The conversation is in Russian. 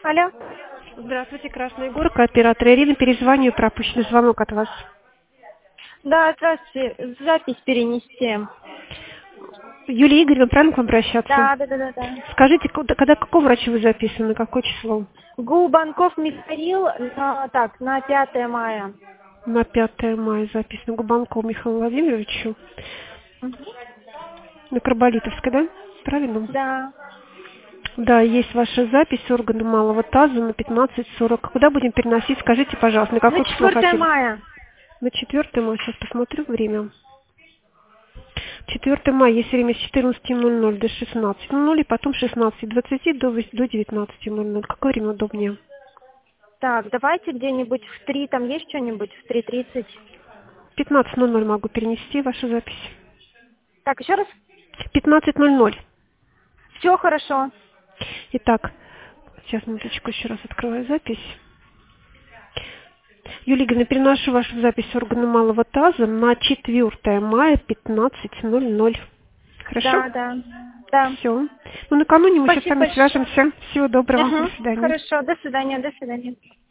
Алло. Здравствуйте, Красная Горка, оператор Ирина. Перезваниваю, пропущенный звонок от вас. Да, здравствуйте. Запись перенести. Юлия Игоревна, правильно к вам обращаться? Да. Скажите, когда какого врача вы записаны, на какое число? Губанков Михаил, на 5 мая. На 5 мая записано Губанкову Михаилу Владимировичу. Мгм. На Карболитовской, да? Правильно? Да. Да, есть ваша запись органа малого таза на 15:40. Куда будем переносить? Скажите, пожалуйста, на На какое число 4 хотим? мая. На 4 мая. Сейчас посмотрю время. 4 мая есть время с 14:00 до 16:00 и потом с 16:20 до 19:00. Какое время удобнее? Так, давайте где-нибудь в 3, там есть что-нибудь? В 3:30. 15:00 могу перенести вашу запись. Так, еще раз? 15:00. Все хорошо. Итак, сейчас минуточку, еще раз открываю запись. Юлия Игоревна, переношу вашу запись органа малого таза на 4 мая 15:00. Хорошо? Да. Все. Ну, накануне мы сейчас с Спасибо вами большое. свяжемся. Всего доброго. До Ага, свидания. хорошо. До свидания.